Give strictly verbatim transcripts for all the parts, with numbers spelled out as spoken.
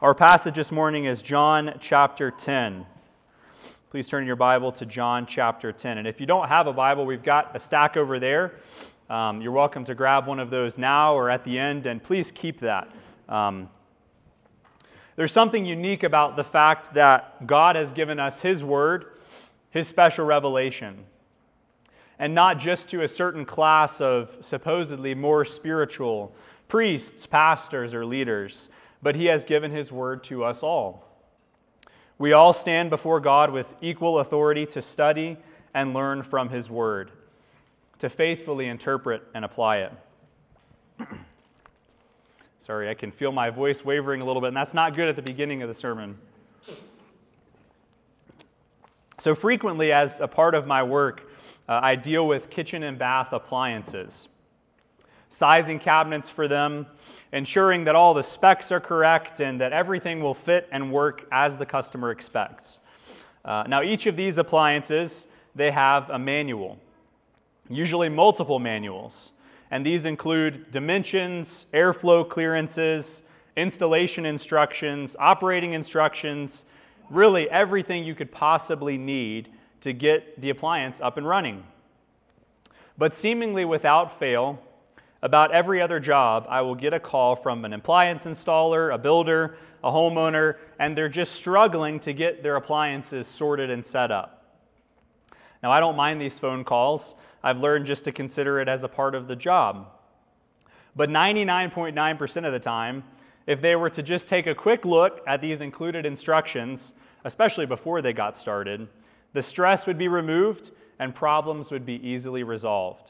Our passage this morning is John chapter ten. Please turn your Bible to John chapter ten. And if you don't have a Bible, we've got a stack over there. Um, you're welcome to grab one of those now or at the end, and please keep that. Um, there's something unique about the fact that God has given us His Word, His special revelation, and not just to a certain class of supposedly more spiritual priests, pastors, or leaders, but He has given His Word to us all. We all stand before God with equal authority to study and learn from His Word, to faithfully interpret and apply it. Sorry, I can feel my voice wavering a little bit, and that's not good at the beginning of the sermon. So frequently, as a part of my work, uh, I deal with kitchen and bath appliances, sizing cabinets for them, ensuring that all the specs are correct and that everything will fit and work as the customer expects. Uh, now, each of these appliances, they have a manual, usually multiple manuals, and these include dimensions, airflow clearances, installation instructions, operating instructions, really everything you could possibly need to get the appliance up and running. But seemingly without fail, about every other job, I will get a call from an appliance installer, a builder, a homeowner, and they're just struggling to get their appliances sorted and set up. Now, I don't mind these phone calls. I've learned just to consider it as a part of the job. But ninety-nine point nine percent of the time, if they were to just take a quick look at these included instructions, especially before they got started, the stress would be removed and problems would be easily resolved.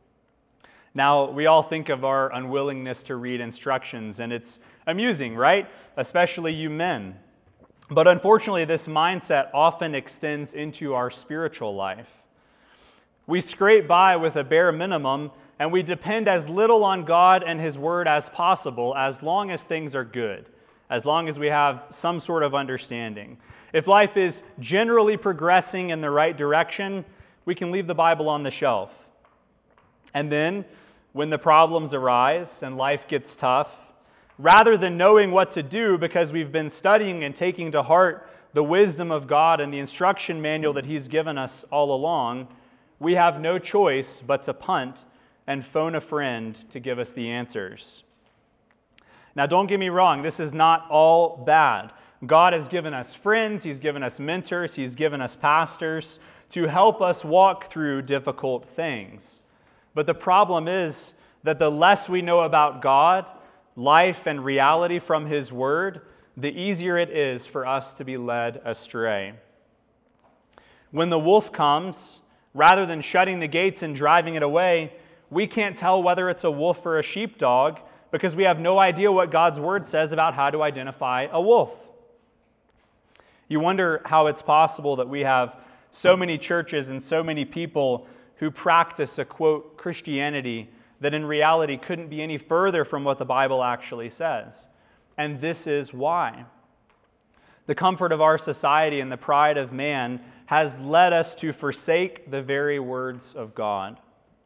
Now, we all think of our unwillingness to read instructions, and it's amusing, right? Especially you men. But unfortunately, this mindset often extends into our spiritual life. We scrape by with a bare minimum, and we depend as little on God and His Word as possible, as long as things are good, as long as we have some sort of understanding. If life is generally progressing in the right direction, we can leave the Bible on the shelf. And then, when the problems arise and life gets tough, rather than knowing what to do because we've been studying and taking to heart the wisdom of God and the instruction manual that He's given us all along, we have no choice but to punt and phone a friend to give us the answers. Now, don't get me wrong, this is not all bad. God has given us friends, He's given us mentors, He's given us pastors to help us walk through difficult things. But the problem is that the less we know about God, life, and reality from His Word, the easier it is for us to be led astray. When the wolf comes, rather than shutting the gates and driving it away, we can't tell whether it's a wolf or a sheepdog because we have no idea what God's Word says about how to identify a wolf. You wonder how it's possible that we have so many churches and so many people who practice a, quote, Christianity that in reality couldn't be any further from what the Bible actually says. And this is why. The comfort of our society and the pride of man has led us to forsake the very words of God.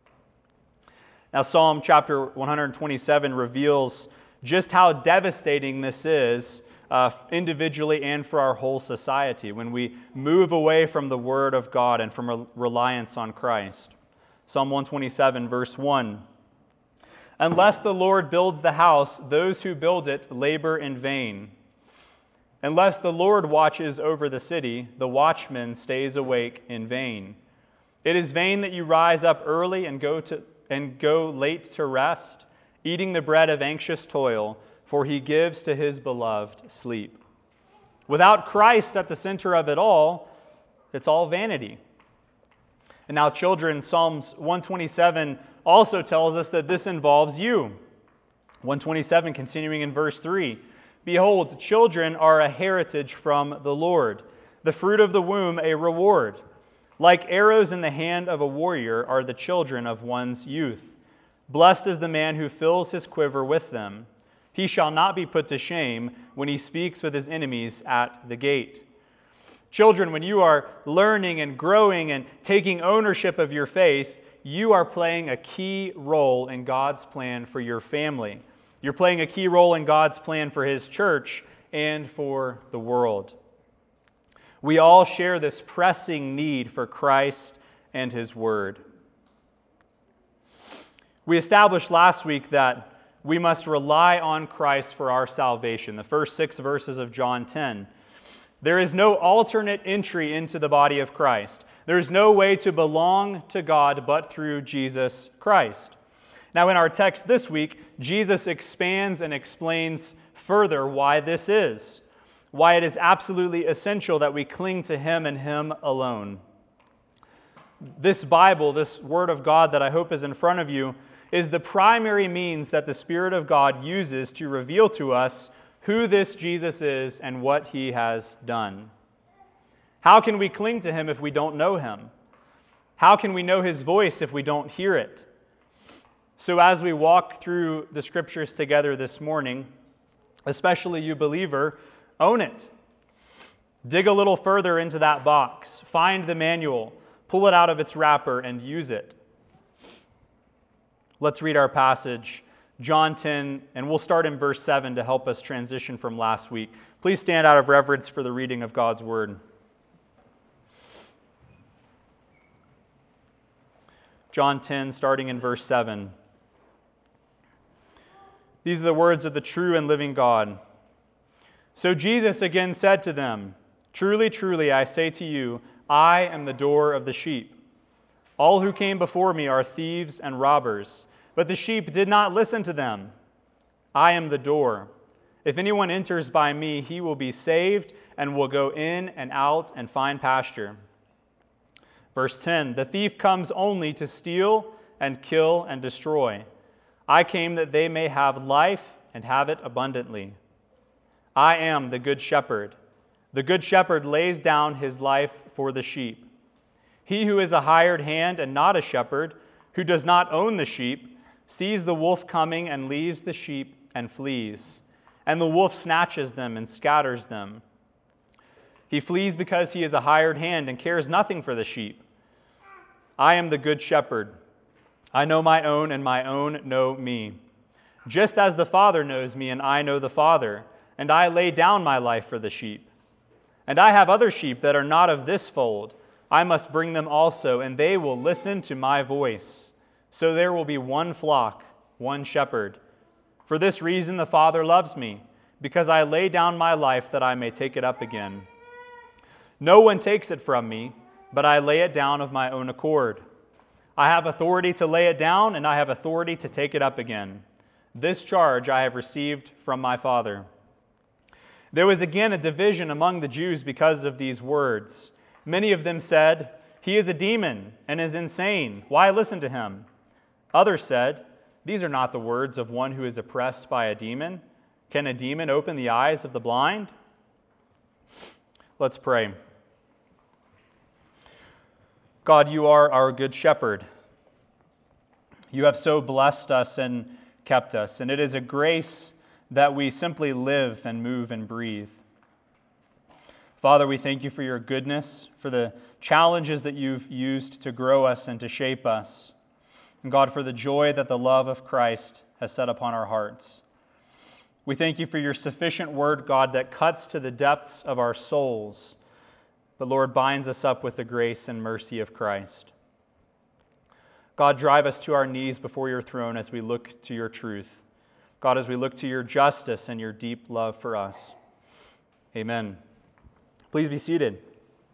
Now, Psalm chapter one twenty-seven reveals just how devastating this is uh, individually and for our whole society when we move away from the Word of God and from a reliance on Christ. Psalm one twenty-seven, verse one. Unless the Lord builds the house, those who build it labor in vain. Unless the Lord watches over the city, the watchman stays awake in vain. It is vain that you rise up early and go to and go late to rest, eating the bread of anxious toil, for He gives to His beloved sleep. Without Christ at the center of it all, it's all vanity. And now, children, Psalms one twenty-seven also tells us that this involves you. one twenty-seven, continuing in verse three. Behold, children are a heritage from the Lord, the fruit of the womb a reward. Like arrows in the hand of a warrior are the children of one's youth. Blessed is the man who fills his quiver with them. He shall not be put to shame when he speaks with his enemies at the gate. Children, when you are learning and growing and taking ownership of your faith, you are playing a key role in God's plan for your family. You're playing a key role in God's plan for His church and for the world. We all share this pressing need for Christ and His Word. We established last week that we must rely on Christ for our salvation, the first six verses of John ten. There is no alternate entry into the body of Christ. There is no way to belong to God but through Jesus Christ. Now, in our text this week, Jesus expands and explains further why this is, why it is absolutely essential that we cling to Him and Him alone. This Bible, this Word of God that I hope is in front of you, is the primary means that the Spirit of God uses to reveal to us who this Jesus is and what He has done. How can we cling to Him if we don't know Him? How can we know His voice if we don't hear it? So as we walk through the Scriptures together this morning, especially you believer, own it. Dig a little further into that box. Find the manual, pull it out of its wrapper, and use it. Let's read our passage, John ten, and we'll start in verse seven to help us transition from last week. Please stand out of reverence for the reading of God's Word. John ten, starting in verse seven. These are the words of the true and living God. So Jesus again said to them, "Truly, truly, I say to you, I am the door of the sheep. All who came before me are thieves and robbers, but the sheep did not listen to them. I am the door. If anyone enters by me, he will be saved and will go in and out and find pasture." Verse ten, "The thief comes only to steal and kill and destroy. I came that they may have life and have it abundantly. I am the good shepherd. The good shepherd lays down his life for the sheep. He who is a hired hand and not a shepherd, who does not own the sheep, sees the wolf coming and leaves the sheep and flees. And the wolf snatches them and scatters them. He flees because he is a hired hand and cares nothing for the sheep. I am the good shepherd. I know my own, and my own know me. Just as the Father knows me, and I know the Father, and I lay down my life for the sheep. And I have other sheep that are not of this fold. I must bring them also, and they will listen to my voice. So there will be one flock, one shepherd. For this reason the Father loves me, because I lay down my life that I may take it up again. No one takes it from me, but I lay it down of my own accord. I have authority to lay it down, and I have authority to take it up again. This charge I have received from my Father." There was again a division among the Jews because of these words. Many of them said, "He is a demon and is insane. Why listen to him?" Others said, "These are not the words of one who is oppressed by a demon. Can a demon open the eyes of the blind?" Let's pray. God, you are our good shepherd. You have so blessed us and kept us, and it is a grace that we simply live and move and breathe. Father, we thank you for your goodness, for the challenges that you've used to grow us and to shape us. And God, for the joy that the love of Christ has set upon our hearts. We thank you for your sufficient word, God, that cuts to the depths of our souls, but Lord, binds us up with the grace and mercy of Christ. God, drive us to our knees before your throne as we look to your truth. God, as we look to your justice and your deep love for us. Amen. Please be seated.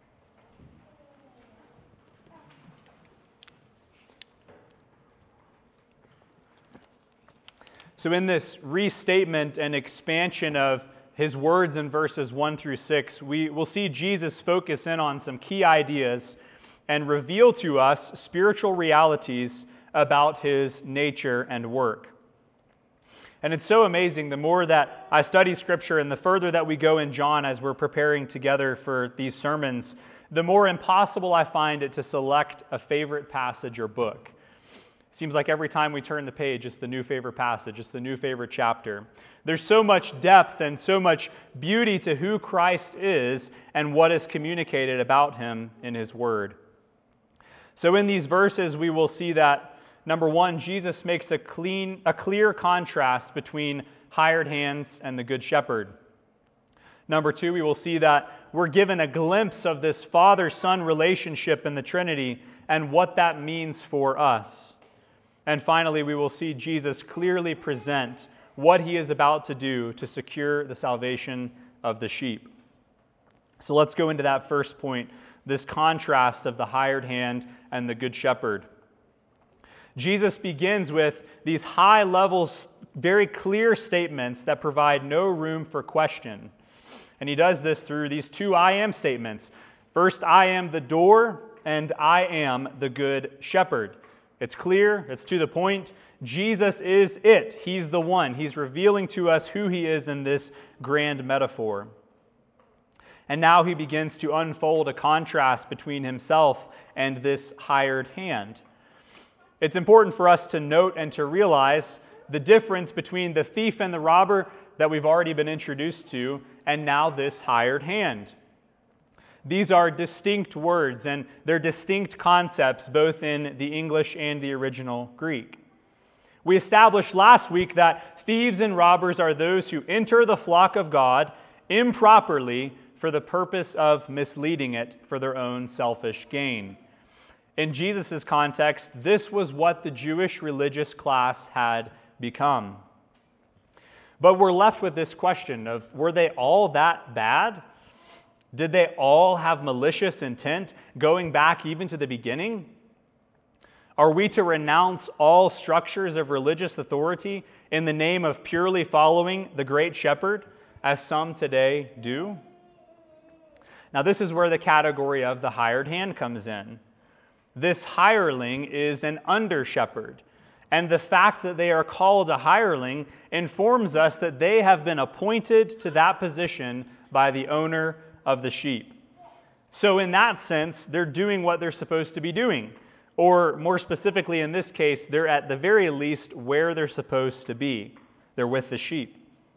So in this restatement and expansion of his words in verses one through six, we will see Jesus focus in on some key ideas and reveal to us spiritual realities about his nature and work. And it's so amazing, the more that I study Scripture and the further that we go in John as we're preparing together for these sermons, the more impossible I find it to select a favorite passage or book. Seems like every time we turn the page, it's the new favorite passage, it's the new favorite chapter. There's so much depth and so much beauty to who Christ is and what is communicated about him in his word. So in these verses, we will see that, number one, Jesus makes a clean, a clear contrast between hired hands and the good shepherd. Number two, we will see that we're given a glimpse of this Father-Son relationship in the Trinity and what that means for us. And finally, we will see Jesus clearly present what he is about to do to secure the salvation of the sheep. So let's go into that first point, this contrast of the hired hand and the good shepherd. Jesus begins with these high-level, very clear statements that provide no room for question. And he does this through these two I am statements. First, I am the door, and I am the good shepherd. It's clear, it's to the point. Jesus is it. He's the one. He's revealing to us who he is in this grand metaphor. And now he begins to unfold a contrast between himself and this hired hand. It's important for us to note and to realize the difference between the thief and the robber that we've already been introduced to, and now this hired hand. These are distinct words, and they're distinct concepts both in the English and the original Greek. We established last week that thieves and robbers are those who enter the flock of God improperly for the purpose of misleading it for their own selfish gain. In Jesus' context, this was what the Jewish religious class had become. But we're left with this question of, were they all that bad? Did they all have malicious intent going back even to the beginning? Are we to renounce all structures of religious authority in the name of purely following the great shepherd, as some today do? Now, this is where the category of the hired hand comes in. This hireling is an under-shepherd, and the fact that they are called a hireling informs us that they have been appointed to that position by the owner of the sheep. So in that sense, they're doing what they're supposed to be doing, or more specifically in this case, they're at the very least where they're supposed to be. They're with the sheep.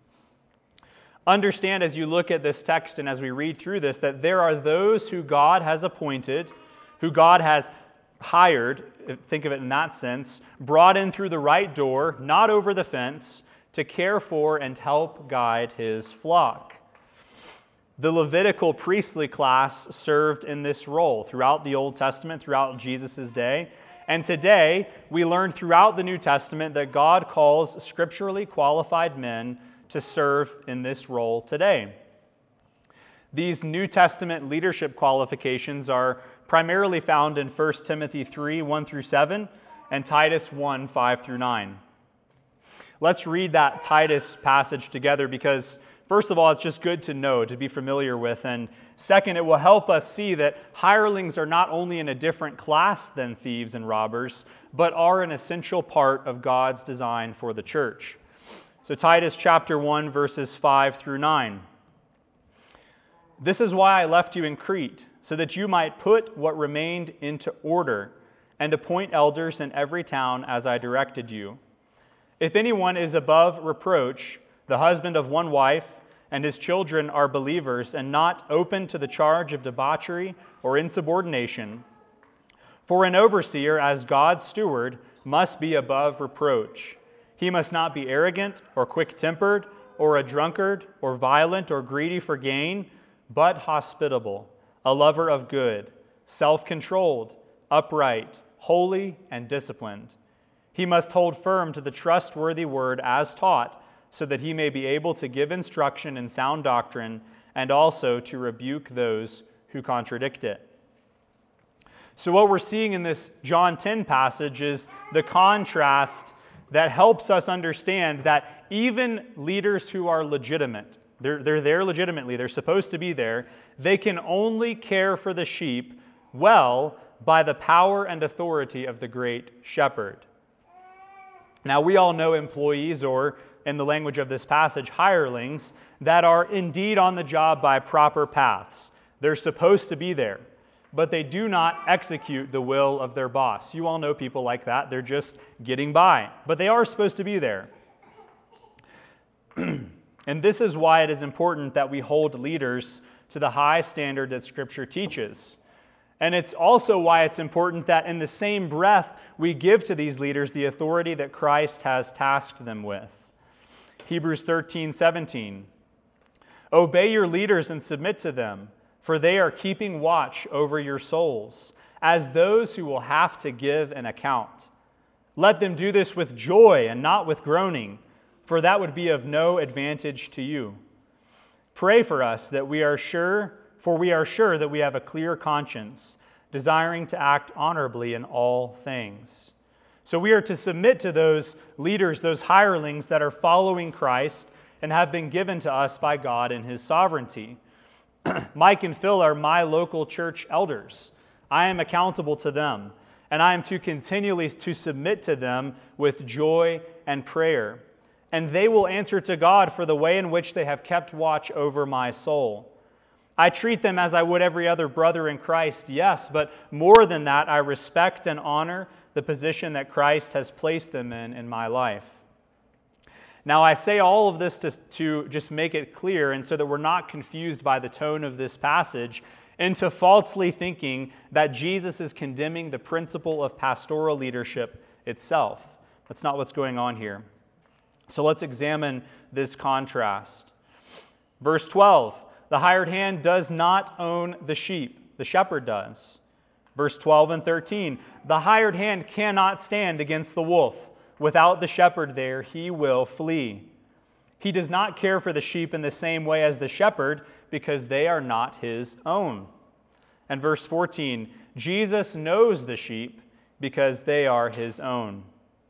Understand as you look at this text and as we read through this that there are those who God has appointed, who God has hired, think of it in that sense, brought in through the right door, not over the fence, to care for and help guide his flock. The Levitical priestly class served in this role throughout the Old Testament, throughout Jesus' day. And today, we learn throughout the New Testament that God calls scripturally qualified men to serve in this role today. These New Testament leadership qualifications are primarily found in First Timothy three, one through seven, and Titus one, five through nine. Let's read that Titus passage together because, first of all, it's just good to know, to be familiar with, and second, it will help us see that hirelings are not only in a different class than thieves and robbers, but are an essential part of God's design for the church. So Titus chapter one, verses five through nine. This is why I left you in Crete, so that you might put what remained into order and appoint elders in every town as I directed you. If anyone is above reproach, the husband of one wife, and his children are believers and not open to the charge of debauchery or insubordination, for an overseer as God's steward must be above reproach. He must not be arrogant or quick-tempered or a drunkard or violent or greedy for gain, but hospitable, a lover of good, self-controlled, upright, holy, and disciplined. He must hold firm to the trustworthy word as taught, so that he may be able to give instruction in sound doctrine and also to rebuke those who contradict it. So what we're seeing in this John ten passage is the contrast that helps us understand that even leaders who are legitimate, They're, they're there legitimately. They're supposed to be there. They can only care for the sheep well by the power and authority of the great shepherd. Now, we all know employees, or in the language of this passage, hirelings, that are indeed on the job by proper paths. They're supposed to be there, but they do not execute the will of their boss. You all know people like that. They're just getting by, but they are supposed to be there. And this is why it is important that we hold leaders to the high standard that Scripture teaches. And it's also why it's important that in the same breath we give to these leaders the authority that Christ has tasked them with. Hebrews thirteen, seventeen. Obey your leaders and submit to them, for they are keeping watch over your souls, as those who will have to give an account. Let them do this with joy and not with groaning, for that would be of no advantage to you. Pray for us that we are sure, for we are sure that we have a clear conscience, desiring to act honorably in all things. So we are to submit to those leaders, those hirelings that are following Christ and have been given to us by God in His sovereignty. Mike and Phil are my local church elders. I am accountable to them, and I am to continually to submit to them with joy and prayer. And they will answer to God for the way in which they have kept watch over my soul. I treat them as I would every other brother in Christ, yes, but more than that, I respect and honor the position that Christ has placed them in in my life. Now, I say all of this to, to just make it clear, and so that we're not confused by the tone of this passage into falsely thinking that Jesus is condemning the principle of pastoral leadership itself. That's not what's going on here. So let's examine this contrast. Verse twelve, the hired hand does not own the sheep, the shepherd does. Verse twelve and thirteen, the hired hand cannot stand against the wolf. Without the shepherd there, he will flee. He does not care for the sheep in the same way as the shepherd, because they are not his own. And verse fourteen, Jesus knows the sheep because they are his own.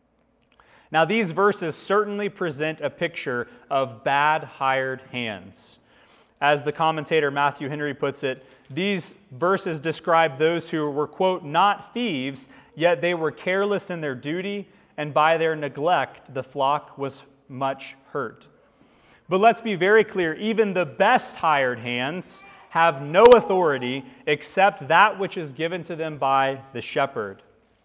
Now, these verses certainly present a picture of bad hired hands. As the commentator Matthew Henry puts it, these verses describe those who were, quote, not thieves, yet they were careless in their duty, and by their neglect the flock was much hurt. But let's be very clear, even the best hired hands have no authority except that which is given to them by the shepherd.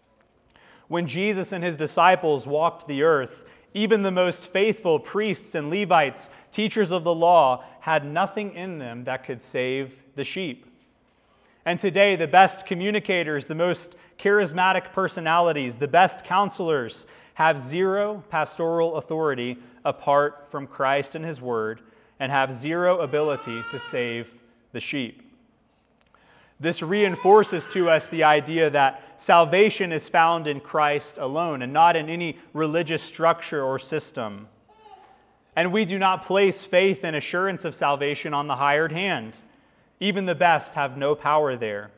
When Jesus and his disciples walked the earth, even the most faithful priests and Levites, teachers of the law, had nothing in them that could save the sheep. And today, the best communicators, the most charismatic personalities, the best counselors have zero pastoral authority apart from Christ and his word, and have zero ability to save the sheep. This reinforces to us the idea that salvation is found in Christ alone and not in any religious structure or system. And we do not place faith and assurance of salvation on the hired hand. Even the best have no power there.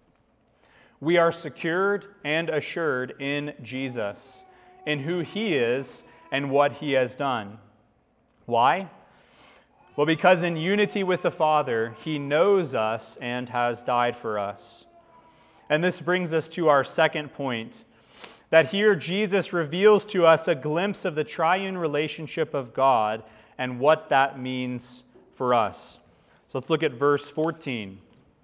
We are secured and assured in Jesus, in who he is and what he has done. Why? Well, because in unity with the Father, he knows us and has died for us. And this brings us to our second point, that here Jesus reveals to us a glimpse of the triune relationship of God and what that means for us. So let's look at verse fourteen.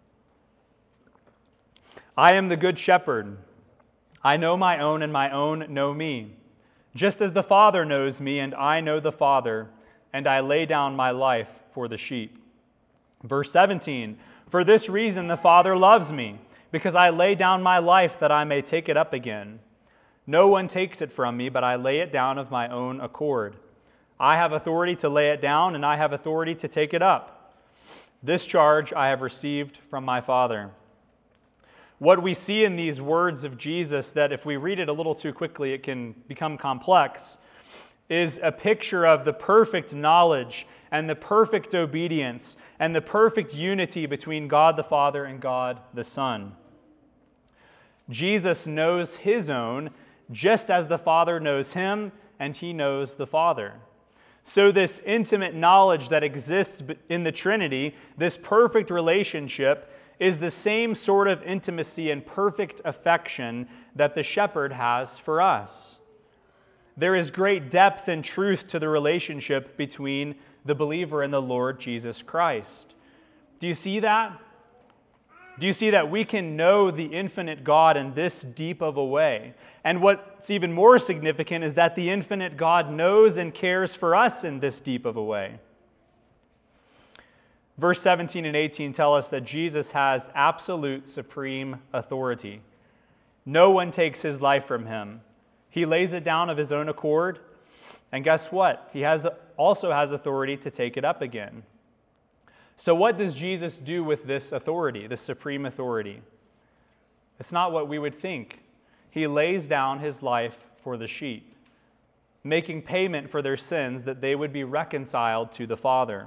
I am the good shepherd. I know my own, and my own know me. Just as the Father knows me, and I know the Father, and I lay down my life for the sheep. Verse seventeen, for this reason the Father loves me, because I lay down my life that I may take it up again. No one takes it from me, but I lay it down of my own accord. I have authority to lay it down, and I have authority to take it up. This charge I have received from my Father. What we see in these words of Jesus, that if we read it a little too quickly, it can become complex, is a picture of the perfect knowledge and the perfect obedience and the perfect unity between God the Father and God the Son. Jesus knows his own just as the Father knows him and he knows the Father. So this intimate knowledge that exists in the Trinity, this perfect relationship, is the same sort of intimacy and perfect affection that the shepherd has for us. There is great depth and truth to the relationship between the believer and the Lord Jesus Christ. Do you see that? Do you see that we can know the infinite God in this deep of a way? And what's even more significant is that the infinite God knows and cares for us in this deep of a way. Verse seventeen and eighteen tell us that Jesus has absolute supreme authority. No one takes his life from him. He lays it down of his own accord, and guess what? He has also has authority to take it up again. So what does Jesus do with this authority, this supreme authority? It's not what we would think. He lays down his life for the sheep, making payment for their sins that they would be reconciled to the Father.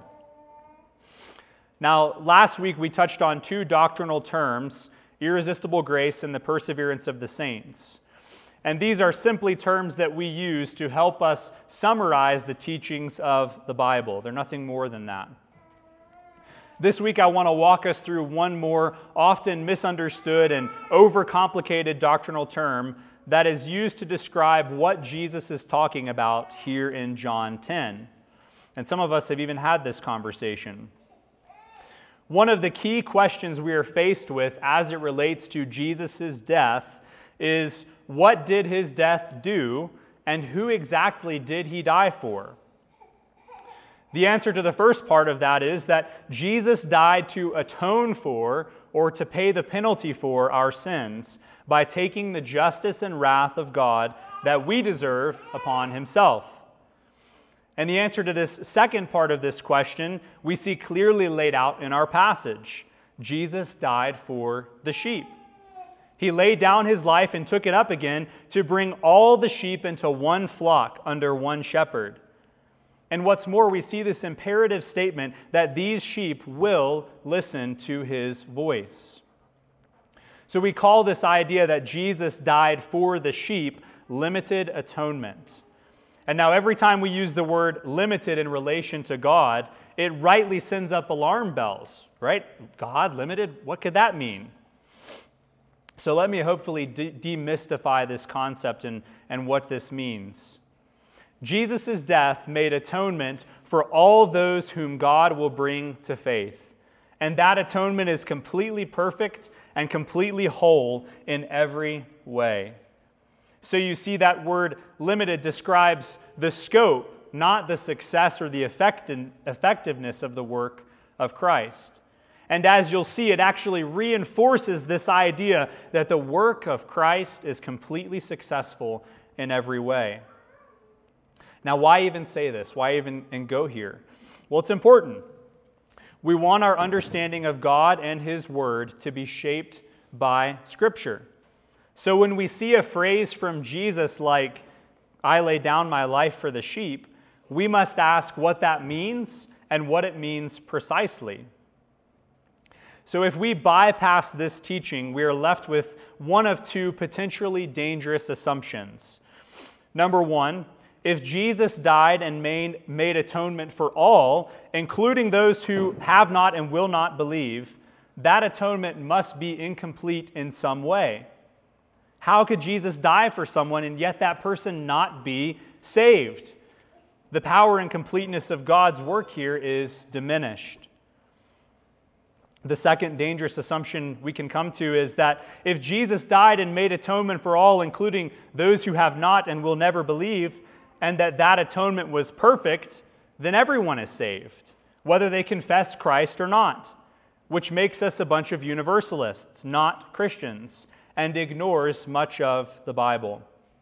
Now, last week we touched on two doctrinal terms, irresistible grace and the perseverance of the saints. And these are simply terms that we use to help us summarize the teachings of the Bible. They're nothing more than that. This week I want to walk us through one more often misunderstood and overcomplicated doctrinal term that is used to describe what Jesus is talking about here in John ten. And some of us have even had this conversation. One of the key questions we are faced with as it relates to Jesus' death is, what did his death do, and who exactly did he die for? The answer to the first part of that is that Jesus died to atone for, or to pay the penalty for, our sins by taking the justice and wrath of God that we deserve upon himself. And the answer to this second part of this question we see clearly laid out in our passage. Jesus died for the sheep. He laid down his life and took it up again to bring all the sheep into one flock under one shepherd. And what's more, we see this imperative statement that these sheep will listen to his voice. So we call this idea that Jesus died for the sheep limited atonement. And now every time we use the word limited in relation to God, it rightly sends up alarm bells, right? God limited? What could that mean? So let me hopefully de- demystify this concept and, and what this means. Jesus' death made atonement for all those whom God will bring to faith. And that atonement is completely perfect and completely whole in every way. So you see that word limited describes the scope, not the success or the effectiveness of the work of Christ. And as you'll see, it actually reinforces this idea that the work of Christ is completely successful in every way. Now, why even say this? Why even and go here? Well, it's important. We want our understanding of God and his word to be shaped by Scripture. So when we see a phrase from Jesus like, I lay down my life for the sheep, we must ask what that means and what it means precisely. So if we bypass this teaching, we are left with one of two potentially dangerous assumptions. Number one, if Jesus died and made, made atonement for all, including those who have not and will not believe, that atonement must be incomplete in some way. How could Jesus die for someone and yet that person not be saved? The power and completeness of God's work here is diminished. The second dangerous assumption we can come to is that if Jesus died and made atonement for all, including those who have not and will never believe, and that that atonement was perfect, then everyone is saved, whether they confess Christ or not, which makes us a bunch of universalists, not Christians, and ignores much of the Bible.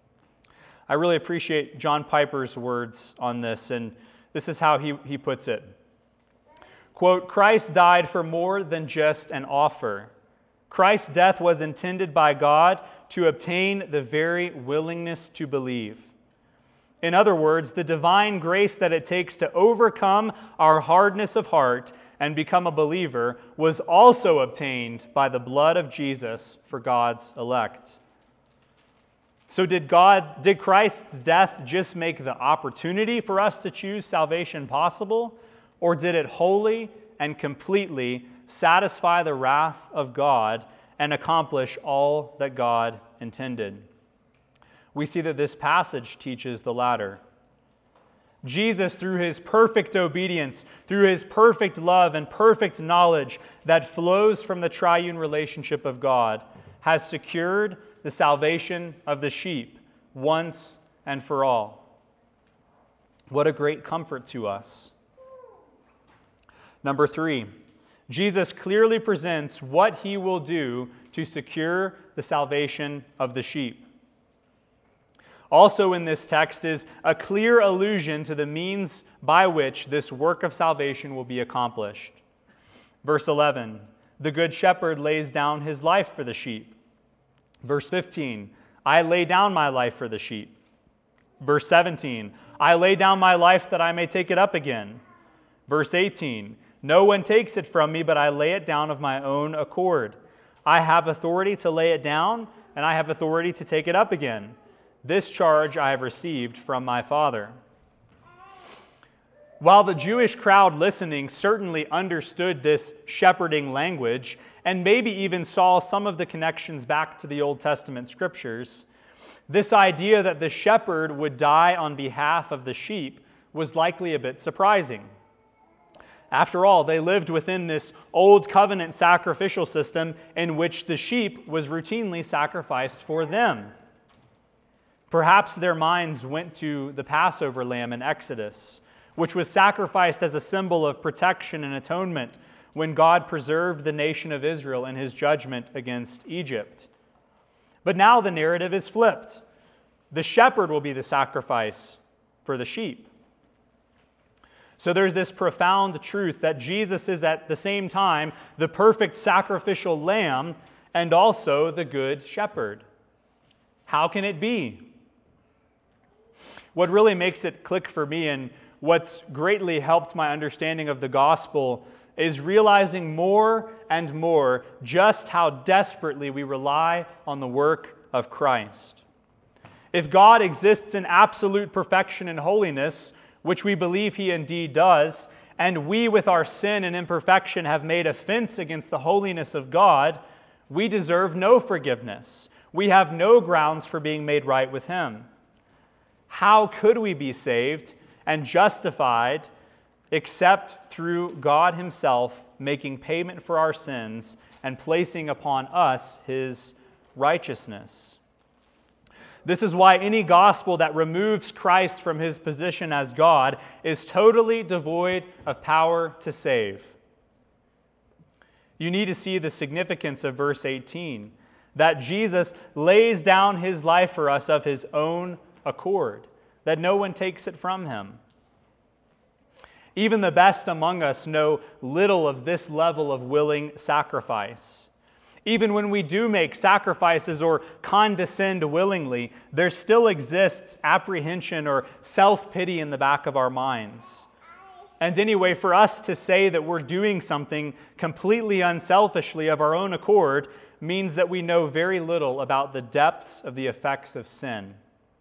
I really appreciate John Piper's words on this, and this is how he, he puts it. Quote, Christ died for more than just an offer. Christ's death was intended by God to obtain the very willingness to believe. In other words, the divine grace that it takes to overcome our hardness of heart and become a believer was also obtained by the blood of Jesus for God's elect. So did God, did Christ's death just make the opportunity for us to choose salvation possible, or did it wholly and completely satisfy the wrath of God and accomplish all that God intended? We see that this passage teaches the latter. Jesus, through his perfect obedience, through his perfect love and perfect knowledge that flows from the triune relationship of God, has secured the salvation of the sheep once and for all. What a great comfort to us. Number three, Jesus clearly presents what he will do to secure the salvation of the sheep. Also in this text is a clear allusion to the means by which this work of salvation will be accomplished. Verse eleven, the good shepherd lays down his life for the sheep. Verse fifteen, I lay down my life for the sheep. Verse seventeen, I lay down my life that I may take it up again. Verse eighteen, no one takes it from me, but I lay it down of my own accord. I have authority to lay it down, and I have authority to take it up again. This charge I have received from my Father. While the Jewish crowd listening certainly understood this shepherding language, and maybe even saw some of the connections back to the Old Testament scriptures, this idea that the shepherd would die on behalf of the sheep was likely a bit surprising. After all, they lived within this old covenant sacrificial system in which the sheep was routinely sacrificed for them. Perhaps their minds went to the Passover lamb in Exodus, which was sacrificed as a symbol of protection and atonement when God preserved the nation of Israel in his judgment against Egypt. But now the narrative is flipped. The shepherd will be the sacrifice for the sheep. So there's this profound truth that Jesus is at the same time the perfect sacrificial lamb and also the good shepherd. How can it be? What really makes it click for me and what's greatly helped my understanding of the gospel is realizing more and more just how desperately we rely on the work of Christ. If God exists in absolute perfection and holiness, which we believe he indeed does, and we with our sin and imperfection have made offense against the holiness of God, we deserve no forgiveness. We have no grounds for being made right with him. How could we be saved and justified except through God himself making payment for our sins and placing upon us his righteousness? This is why any gospel that removes Christ from his position as God is totally devoid of power to save. You need to see the significance of verse eighteen, that Jesus lays down his life for us of his own accord, that no one takes it from him. Even the best among us know little of this level of willing sacrifice. Even when we do make sacrifices or condescend willingly, there still exists apprehension or self-pity in the back of our minds. And anyway, for us to say that we're doing something completely unselfishly of our own accord means that we know very little about the depths of the effects of sin.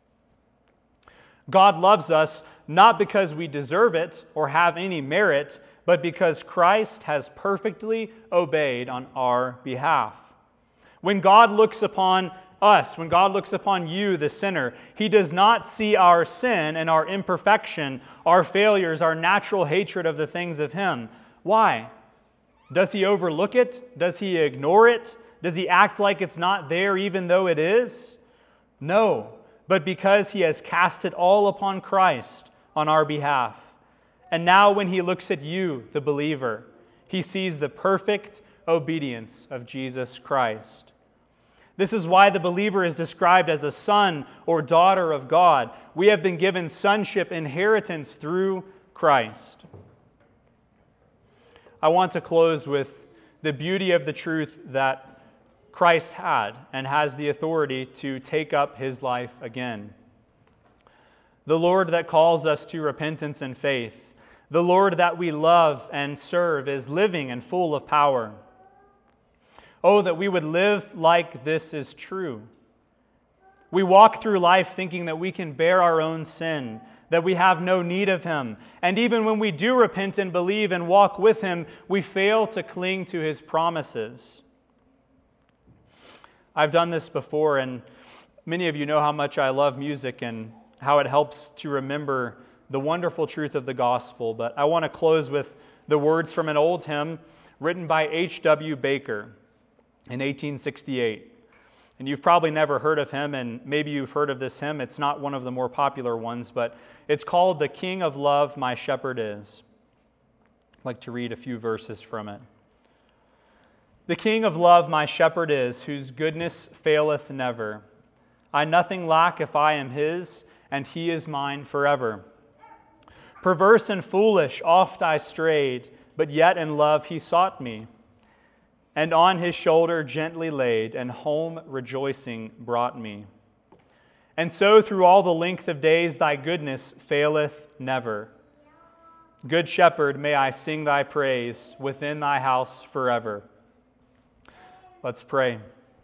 God loves us not because we deserve it or have any merit, but because Christ has perfectly obeyed on our behalf. When God looks upon us, when God looks upon you, the sinner, he does not see our sin and our imperfection, our failures, our natural hatred of the things of him. Why? Does he overlook it? Does he ignore it? Does he act like it's not there even though it is? No, but because he has cast it all upon Christ on our behalf. And now when he looks at you, the believer, he sees the perfect obedience of Jesus Christ. This is why the believer is described as a son or daughter of God. We have been given sonship inheritance through Christ. I want to close with the beauty of the truth that Christ had and has the authority to take up his life again. The Lord that calls us to repentance and faith, the Lord that we love and serve, is living and full of power. Oh, that we would live like this is true. We walk through life thinking that we can bear our own sin, that we have no need of him. And even when we do repent and believe and walk with him, we fail to cling to his promises. I've done this before, and many of you know how much I love music and how it helps to remember the wonderful truth of the gospel. But I want to close with the words from an old hymn written by H W Baker in eighteen sixty-eight. And you've probably never heard of him, and maybe you've heard of this hymn. It's not one of the more popular ones, but it's called "The King of Love, My Shepherd Is." I'd like to read a few verses from it. The King of love my shepherd is, whose goodness faileth never. I nothing lack if I am his, and he is mine forever. Perverse and foolish oft I strayed, but yet in love he sought me, and on his shoulder gently laid, and home rejoicing brought me. And so through all the length of days thy goodness faileth never. Good Shepherd, may I sing thy praise within thy house forever. Let's pray.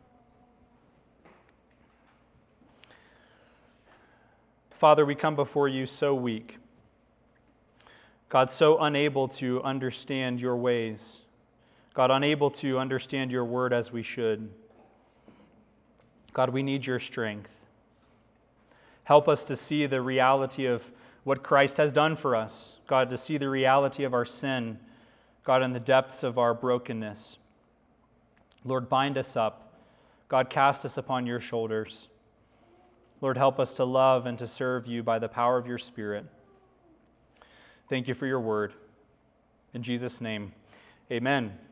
Father, we come before you so weak. God, so unable to understand your ways. God, unable to understand your word as we should. God, we need your strength. Help us to see the reality of what Christ has done for us. God, to see the reality of our sin. God, in the depths of our brokenness. Lord, bind us up. God, cast us upon your shoulders. Lord, help us to love and to serve you by the power of your Spirit. Thank you for your word. In Jesus' name, amen.